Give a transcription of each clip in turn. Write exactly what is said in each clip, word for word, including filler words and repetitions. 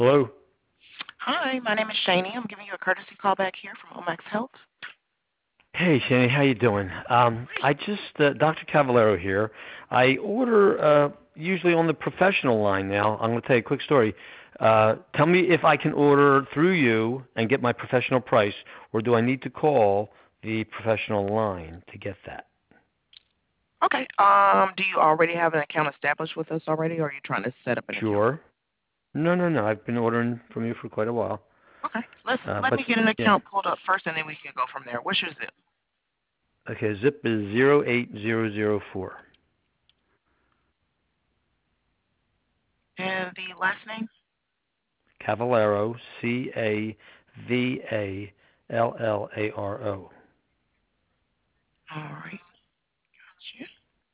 Hello. Hi, my name is Shani. I'm giving you a courtesy call back here from Omax Health. Hey, Shani, how you doing? Um, I just uh, doctor Cavallero here. I order uh, usually on the professional line now. I'm going to tell you a quick story. Uh, tell me if I can order through you and get my professional price, or do I need to call the professional line to get that? Okay. Um, do you already have an account established with us already, or are you trying to set up an account? Sure. No, no, no. I've been ordering from you for quite a while. Okay. Let's Uh, let but me get an yeah. account pulled up first, and then we can go from there. What's your zip? Okay. Zip is zero eight zero zero four. And the last name? Cavallero, C A V A L L A R O. All right. Got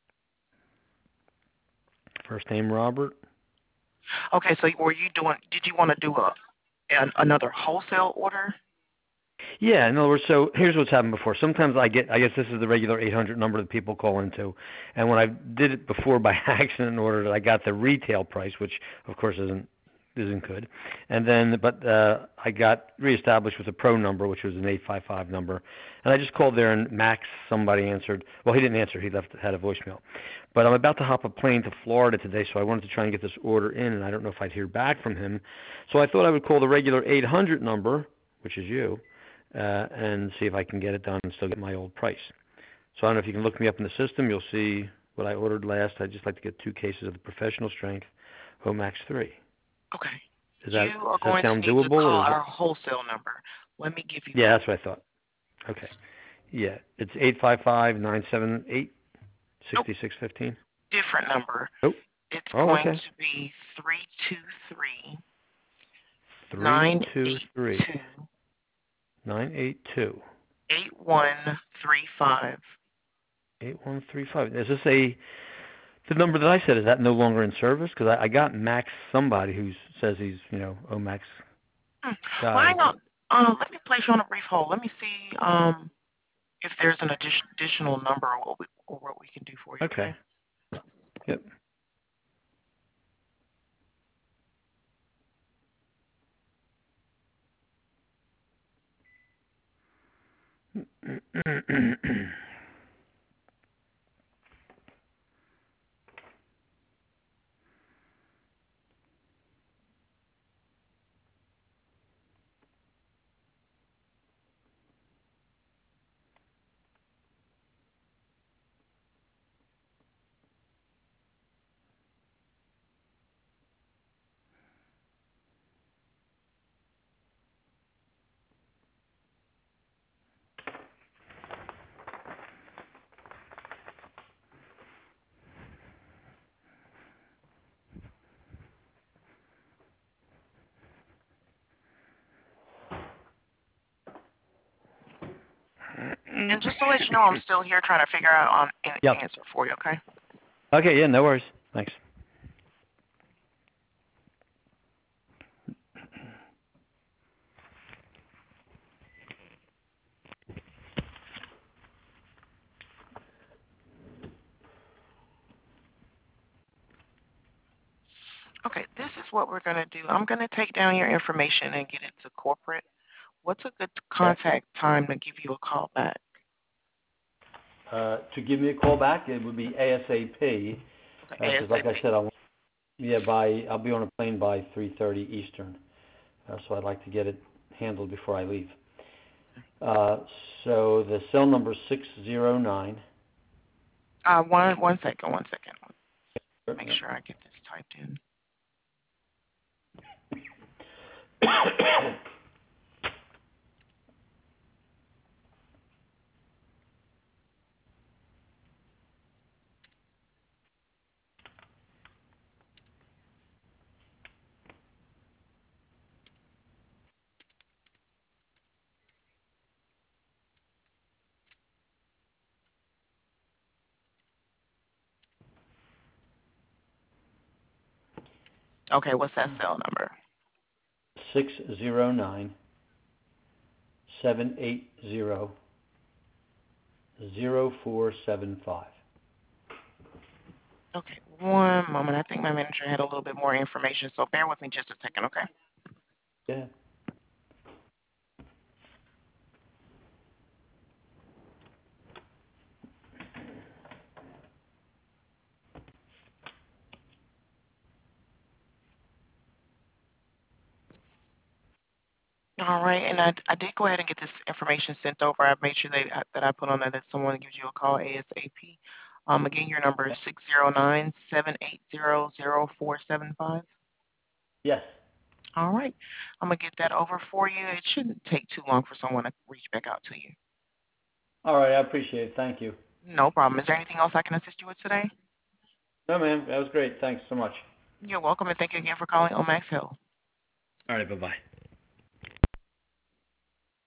First name Robert. you. Okay. So were you doing? Did you want to do a an, another wholesale order? Yeah, in other words, so here's what's happened before. Sometimes I get, I guess this is the regular eight hundred number that people call into, and when I did it before by accident and ordered it, I got the retail price, which of course isn't isn't good, and then but uh, I got reestablished with a pro number, which was an eight five five number, and I just called there and Max, somebody answered. Well, he didn't answer. He left had a voicemail, but I'm about to hop a plane to Florida today, so I wanted to try and get this order in, and I don't know if I'd hear back from him, so I thought I would call the regular eight hundred number, which is you, uh, and see if I can get it done and still get my old price. So I don't know if you can look me up in the system. You'll see what I ordered last. I'd just like to get two cases of the professional strength Homax three. Okay. Is that You are does that going to sound need to doable call or is it? our wholesale number. Let me give you Yeah, that that's what I thought. Okay. Yeah, it's eight five five nine seven eight Nope, sixty six fifteen. different number. Oh. It's Oh, going okay. to be three two three Three nine two eight three two nine eight two eight one three five. eight one three five. Is this a the number that I said? Is that no longer in service? Because I, I got Max somebody who says he's you know Omax Hmm. Well, guy. hang on. Uh, let me place you on a brief hold. Let me see um, if there's an addition, additional number or what, we, or what we can do for you, Okay. okay? Yep. And just to let you know, I'm still here trying to figure out um, an Yep. answer for you, okay? Okay. Yeah. No worries. Thanks. Okay, this is what we're going to do. I'm going to take down your information and get it to corporate. What's a good Okay. contact time to give you a call back? Uh, to give me a call back, it would be ASAP. Okay, Because, like ASAP. I said, I yeah by I'll be on a plane by three thirty Eastern. Uh, so I'd like to get it handled before I leave. Uh, so the cell number is six zero nine. Uh, one, one second, one second. Make Yep. sure I get this typed in. Okay, what's that cell number? Six zero nine seven eight zero zero four seven five. Okay, one moment. I think my manager had a little bit more information, so bear with me just a second, okay? All right, and I, I did go ahead and get this information sent over. I've made sure that, that I put on there that someone gives you a call ASAP. Um, again, your number is six zero nine, seven eight zero, zero four seven five. Yes. All right, I'm going to get that over for you. It shouldn't take too long for someone to reach back out to you. All right, I appreciate it. Thank you. No problem. Is there anything else I can assist you with today? No, man, that was great. Thanks so much. You're welcome, and thank you again for calling Omax Hill. All right, bye bye.